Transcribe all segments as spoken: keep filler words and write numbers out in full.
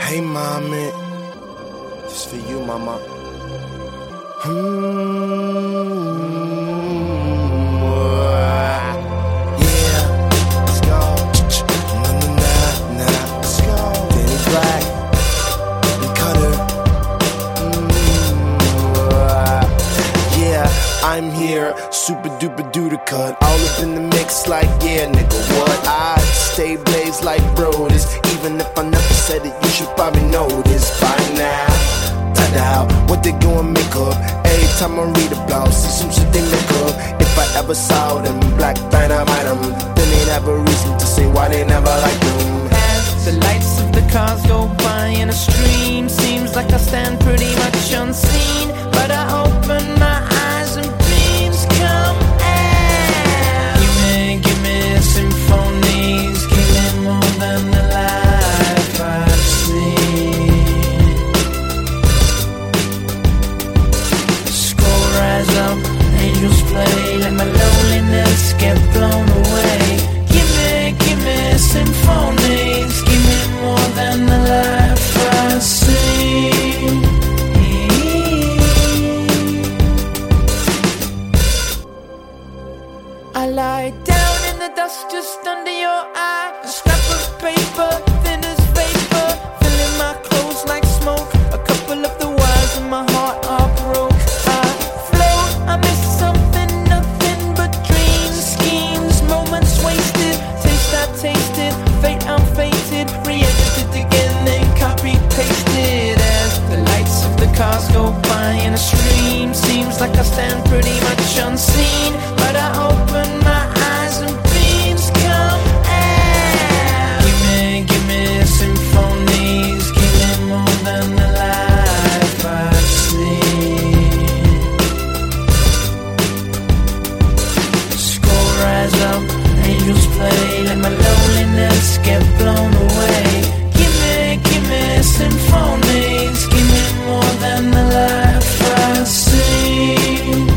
Hey, mommy, this for you, mama. Hmm. Yeah, let's go. Nah, nah, nah, nah. Let's go. Danny Black and Cutter. Mm. Yeah, I'm here, super duper duper cut. All up in the mix, like yeah, nigga, what? I stay blazed like broders. Even if I never said it, you should probably know this by now. Tada, what they doing make up? Every time I read about, see some shit they make up. If I ever saw them, black dynamite them, then they'd have a reason to say why they never liked them. As the lights of the cars go by in a stream, seems like I stand pretty much unseen, but I open my eyes and dreams come out. Give me, give me symphonies, give me more than the life I've seen. Score rise up, angels play, let my loneliness get blown away. Give me, give me symphonies, give me more than the life I've seen. I lie down in the dust just under your eye, a scrap of paper, thin as vapor, filling my clothes like smoke. A couple of the wires in my heart are broke. I float, I miss something, nothing but dreams, schemes, moments wasted, taste I tasted, fate I'm fated, re-edited again, then copy-pasted. As the lights of the cars go by in a stream, seems like I stand pretty much unseen, but I open my eyes and beams come out. Give me, give me symphonies, give me more than the life I've seen. Score rise up, angels play, let my loneliness get blown away. Give me, give me symphonies, give me more than the life I've seen.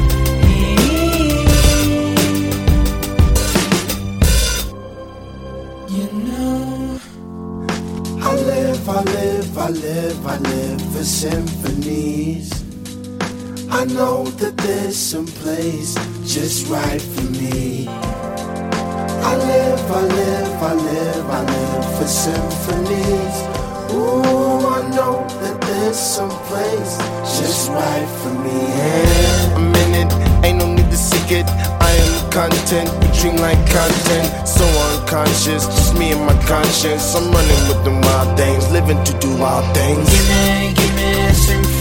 You know, I live, I live, I live, I live for symphonies. I know that there's some place just right for me. I live, I live, I live, I live for symphonies. Ooh, I know that there's some place just right for me. Yeah. I'm in it, ain't no need to seek it. I am content, we dream like content. So unconscious, just me and my conscience. I'm running with the wild things, living to do wild things. give me, give me symphonies.